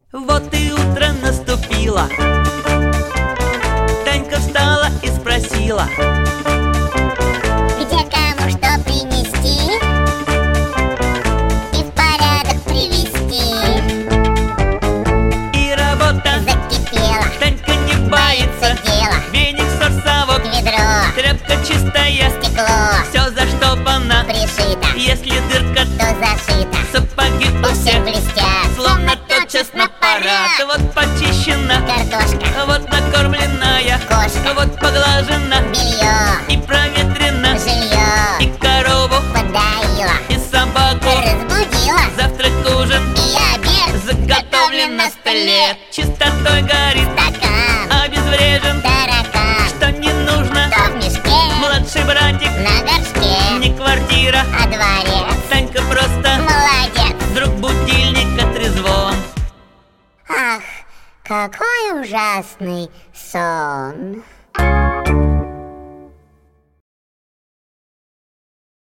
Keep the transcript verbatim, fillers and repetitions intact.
Вот и утро наступило. Танька встала и спросила: где кому что принести и в порядок привести. И работа закипела, Танька не боится дела. Веник, сорсовок, Ведро, тряпка чистая, стекло, все заштопано. пришито, Если дырка, то зашито. сапоги у У всех всех блестят, словно тотчас на парад. Вот почищена картошка, вот накормленная кошка, вот поглажена белье, и проветрена, жилье, и корову, подоила, и собаку. разбудила, Завтрак, ужин и обед заготовлен на столе. Чистотой горит, стакан, обезврежен. таракан, Что не нужно, что в мешке, младший братик, на горшке, не квартира, а дворец. Танька просто Молодец! вдруг будильник отрезвон. Ах, какой ужасный сон!